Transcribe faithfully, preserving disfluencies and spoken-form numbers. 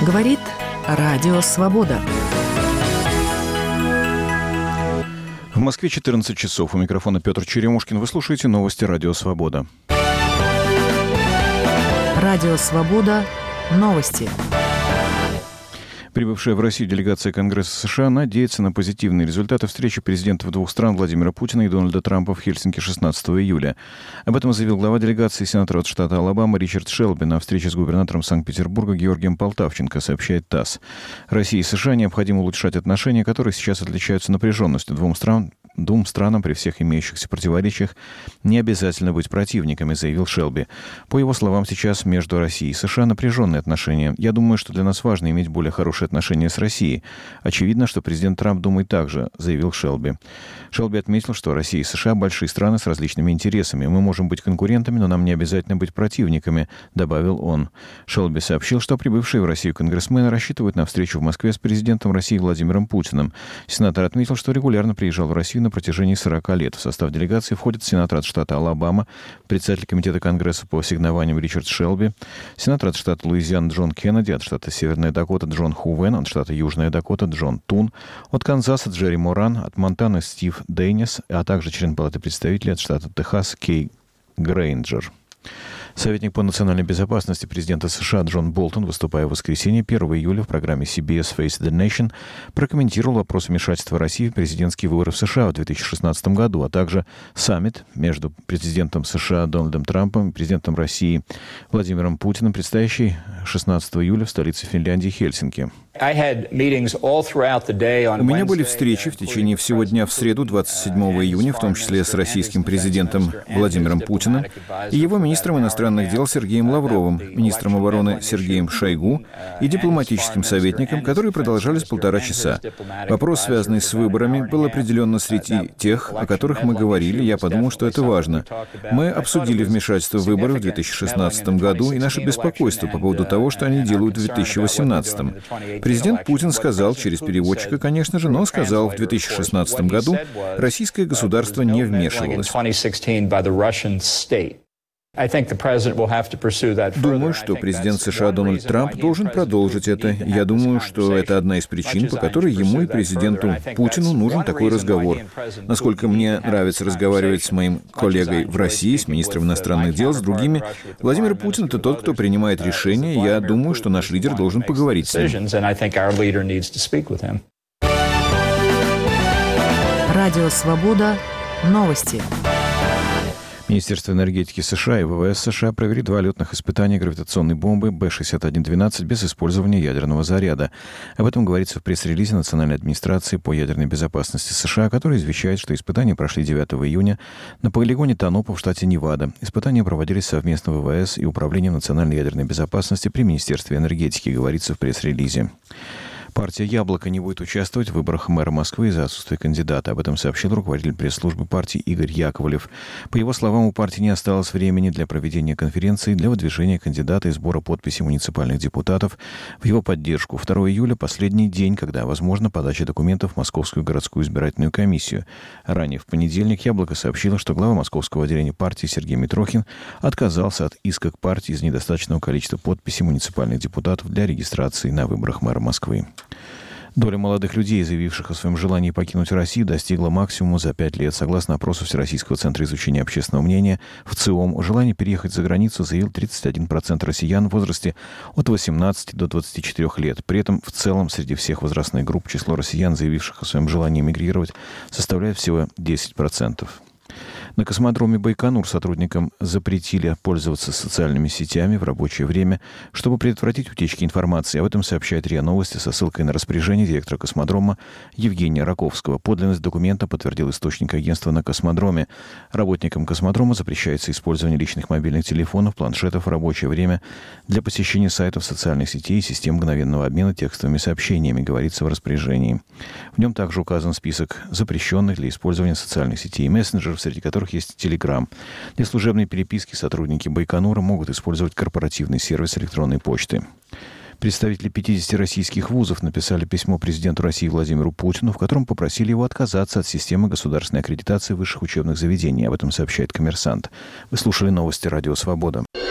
Говорит Радио Свобода. В Москве четырнадцать часов. У микрофона Петр Черемушкин. Вы слушаете новости Радио Свобода. Радио Свобода. Новости. Прибывшая в Россию делегация Конгресса США надеется на позитивные результаты встречи президентов двух стран Владимира Путина и Дональда Трампа в Хельсинки шестнадцатого июля. Об этом заявил глава делегации сенатора от штата Алабама Ричард Шелби на встрече с губернатором Санкт-Петербурга Георгием Полтавченко, сообщает ТАСС. России и США необходимо улучшать отношения, которые сейчас отличаются напряженностью двум странам. Двум странам при всех имеющихся противоречиях не обязательно быть противниками, заявил Шелби. По его словам, сейчас между Россией и США напряженные отношения. Я думаю, что для нас важно иметь более хорошие отношения с Россией. Очевидно, что президент Трамп думает так же, заявил Шелби. Шелби отметил, что Россия и США большие страны с различными интересами. Мы можем быть конкурентами, но нам не обязательно быть противниками, добавил он. Шелби сообщил, что прибывшие в Россию конгрессмены рассчитывают на встречу в Москве с президентом России Владимиром Путиным. Сенатор отметил, что регулярно приезжал в Россию на протяжении сорока лет. В состав делегации входят сенатор от штата Алабама, председатель комитета Конгресса по ассигнованиям Ричард Шелби, сенатор от штата Луизиана Джон Кеннеди, от штата Северная Дакота Джон Хувен, от штата Южная Дакота Джон Тун, от Канзаса Джерри Моран, от Монтаны Стив Дейнис, а также член Палаты представителей от штата Техас Кей Грейнджер. Советник по национальной безопасности президента США Джон Болтон, выступая в воскресенье первого июля в программе си би эс Face the Nation, прокомментировал вопрос вмешательства России в президентские выборы в США в две тысячи шестнадцатом году, а также саммит между президентом США Дональдом Трампом и президентом России Владимиром Путиным, предстоящий шестнадцатого июля в столице Финляндии Хельсинки. У меня были встречи в течение всего дня в среду, двадцать седьмого июня, в том числе с российским президентом Владимиром Путиным и его министром иностранных дел Сергеем Лавровым, министром обороны Сергеем Шойгу и дипломатическим советником, которые продолжались полтора часа. Вопрос, связанный с выборами, был определенно среди тех, о которых мы говорили. Я подумал, что это важно. Мы обсудили вмешательство в выборы в две тысячи шестнадцатом году и наше беспокойство по поводу того, что они делают в две тысячи восемнадцатом. Президент Путин сказал, через переводчика, конечно же, но сказал, в две тысячи шестнадцатом году российское государство не вмешивалось. Думаю, что президент США Дональд Трамп должен продолжить это. Я думаю, что это одна из причин, по которой ему и президенту Путину нужен такой разговор. Насколько мне нравится разговаривать с моим коллегой в России, с министром иностранных дел, с другими, Владимир Путин — это тот, кто принимает решения, и я думаю, что наш лидер должен поговорить с ним. Радио Свобода. Новости. Министерство энергетики США и вэ вэ эс США провели два летных испытания гравитационной бомбы Бэ шестьдесят один двенадцать без использования ядерного заряда. Об этом говорится в пресс-релизе Национальной администрации по ядерной безопасности США, который извещает, что испытания прошли девятого июня на полигоне Танопа в штате Невада. Испытания проводились совместно вэ вэ эс и Управлением национальной ядерной безопасности при Министерстве энергетики, говорится в пресс-релизе. Партия «Яблоко» не будет участвовать в выборах мэра Москвы из-за отсутствия кандидата. Об этом сообщил руководитель пресс-службы партии Игорь Яковлев. По его словам, у партии не осталось времени для проведения конференции для выдвижения кандидата и сбора подписей муниципальных депутатов в его поддержку. второго июля – последний день, когда возможна подача документов в Московскую городскую избирательную комиссию. Ранее в понедельник «Яблоко» сообщило, что глава московского отделения партии Сергей Митрохин отказался от иска к партии из-за недостаточного количества подписей муниципальных депутатов для регистрации на выборах мэра Москвы. Доля молодых людей, заявивших о своем желании покинуть Россию, достигла максимума за пять лет. Согласно опросу Всероссийского центра изучения общественного мнения, в ЦИОМ о желании переехать за границу заявил тридцать один процент россиян в возрасте от восемнадцати до двадцати четырёх лет. При этом в целом среди всех возрастных групп число россиян, заявивших о своем желании мигрировать, составляет всего десять процентов. На космодроме Байконур сотрудникам запретили пользоваться социальными сетями в рабочее время, чтобы предотвратить утечки информации. Об этом сообщает РИА Новости со ссылкой на распоряжение директора космодрома Евгения Раковского. Подлинность документа подтвердил источник агентства на космодроме. Работникам космодрома запрещается использование личных мобильных телефонов, планшетов в рабочее время для посещения сайтов социальных сетей и систем мгновенного обмена текстовыми сообщениями, говорится в распоряжении. В нем также указан список запрещенных для использования социальных сетей и мессенджеров, среди которых есть Telegram. Для служебной переписки сотрудники Байконура могут использовать корпоративный сервис электронной почты. Представители пятидесяти российских вузов написали письмо президенту России Владимиру Путину, в котором попросили его отказаться от системы государственной аккредитации высших учебных заведений. Об этом сообщает «Коммерсант». Вы слушали новости Радио Свобода.